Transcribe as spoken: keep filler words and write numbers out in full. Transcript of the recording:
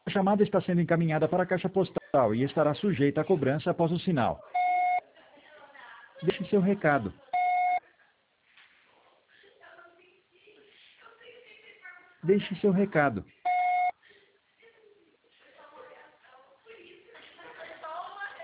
A chamada está sendo encaminhada para a caixa postal e estará sujeita a cobrança após o sinal. Deixe seu recado. Deixe seu recado.